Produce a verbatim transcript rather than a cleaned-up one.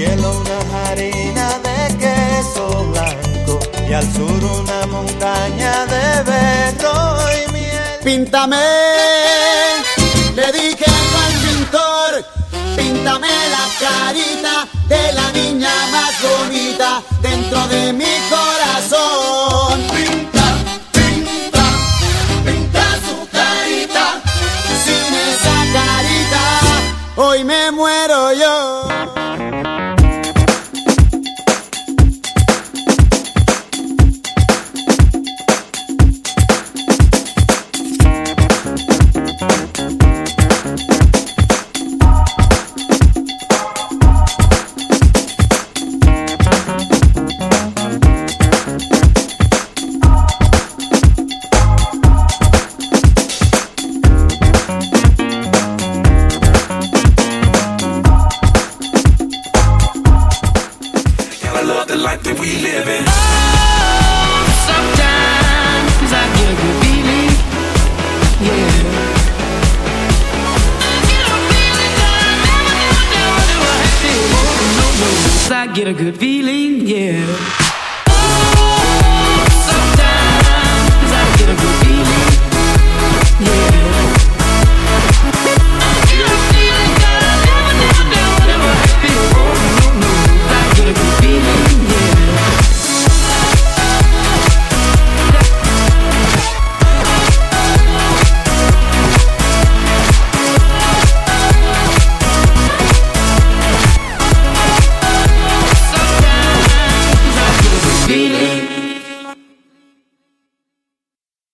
cielo una harina de queso blanco y al sur una montaña de berro y miel. Píntame, le dije al pintor, píntame la carita de la niña más bonita dentro de mi corazón. Pinta, pinta, pinta su carita. Sin esa carita, hoy me muero yo. I get a good feeling, yeah.